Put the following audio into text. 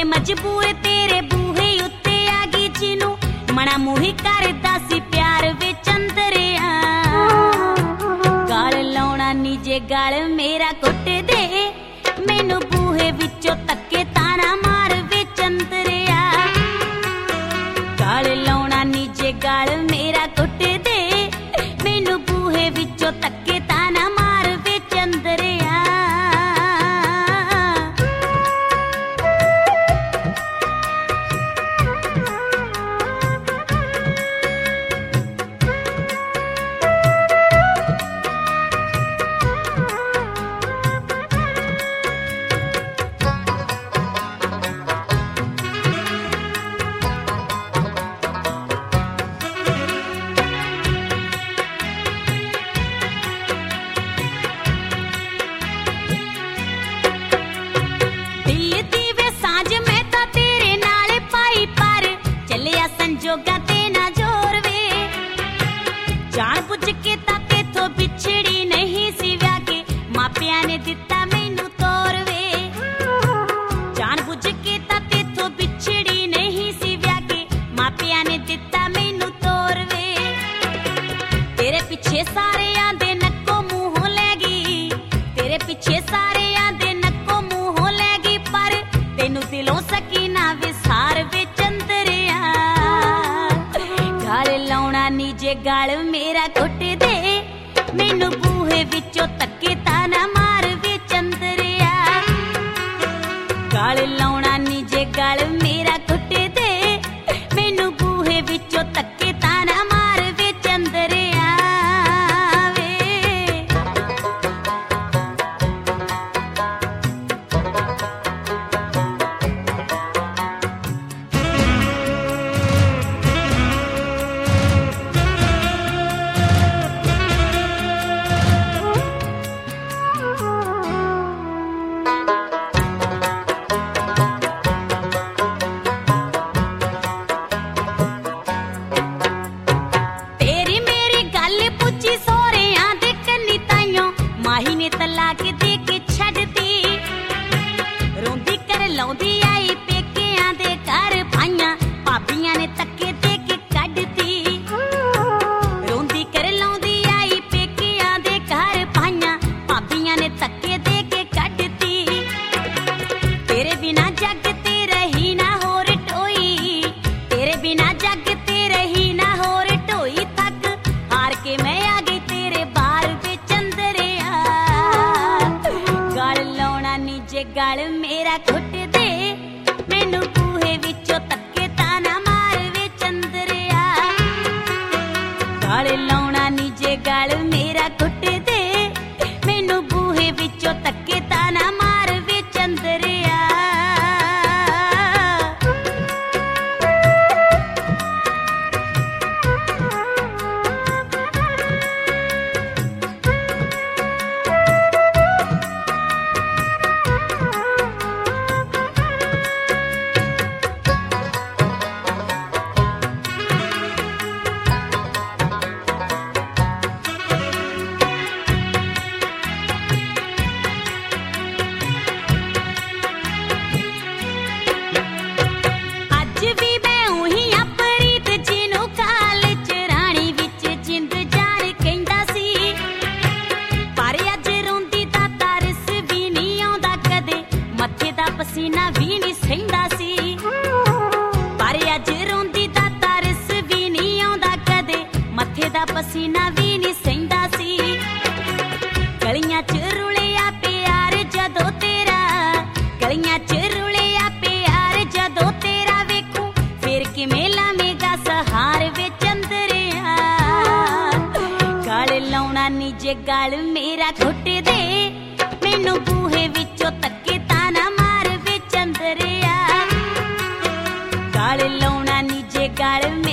मजबूर तेरे बूहे उत्ते आ गई जिनू मना मूही करदा सी प्यार वे चंदरिया गाल लाउणा नी जे गाल मेरा कुट दे मैनू बूहे विचों तक्के ताना मार वे चंदरिया गाल लाउणा नी जे गाल मेरा कुट दे मैनू बूहे विचों तक्के ताना मार वे चंदरिया। संजोगा ते ना जोर वे जान बुझ के ता तेथों बिछड़ी नहीं सी व्या के मापिया ने दिता मैनू तोर वे जान बुझ के ता तेथों बिछड़ी नहीं सी व्या के मापिया ने दिता मैनू तोर वे तेरे पीछे सारे आंदे नक्को मुंह लैगी तेरे पीछे सारे आंदे नक्को मुंह लैगी पर तेनू दिलों सकीना विसार वे चंदरिया गाल लाउणा नी जे गाल मेरा कुट दे मैनू बूहे विचों तक्के ताना मार वे चंदरिया गाल लाउणा नी जे गाल मेरा कुट दे मैनू बूहे विचों तक्के ताना मार वे चंदरिया वे। माही ने तलाक दे के छड्डती रोंदी कर लाउंदी आई पेकियां दे घर भाइयां भाबियां ने तक्के दे के कड्डती रोंदी कर लाउंदी आई पेकियां दे घर भाइयां भाबियां ने तक्के दे के कड्डती तेरे बिना जग ते रही ना होर टोई तेरे बिना जग ते रही ना होर टोई थक हार के मैं आ गई तेरे बार वे चंदरिया गाल लाउणा नी जे गाल मेरा कुट दे मैनू बूहे विचों तक्के ताना मार वे चंदरिया गाल लाउणा नी जे गाल मेरा कुट दे मैनू बूहे विचों तक्के ताना मार वे चंदरिया। पसीना भी नहीं सहिंदा सी पर अज रोंदी दा तरस भी नहीं आउंदा कदे मथे दा पसीना भी नहीं सहिंदा सी गलियां च रुलिया प्यार जदों तेरा गलियां च रुलिया प्यार जदों तेरा वेखूं फिर किवें लावेगा सहार वे चंदरिया गाल लाउणा नी जे गाल मेरा कुट दे मैनू बूहे विचों तक्के ताना मार वे चंदरिया गाल लाउणा नी जे गाल